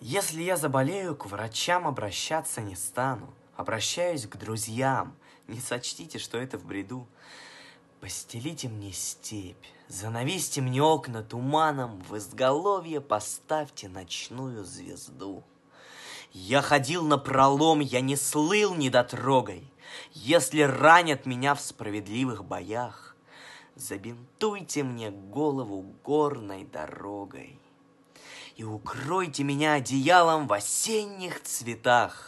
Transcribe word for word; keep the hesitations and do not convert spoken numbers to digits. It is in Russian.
Если я заболею, к врачам обращаться не стану. Обращаюсь к друзьям. Не сочтите, что это в бреду. Постелите мне степь, занавесьте мне окна туманом, в изголовье поставьте ночную звезду. Я ходил напролом, я не слыл недотрогой. Если ранят меня в справедливых боях, забинтуйте мне голову горной дорогой и укройте меня одеялом в осенних цветах.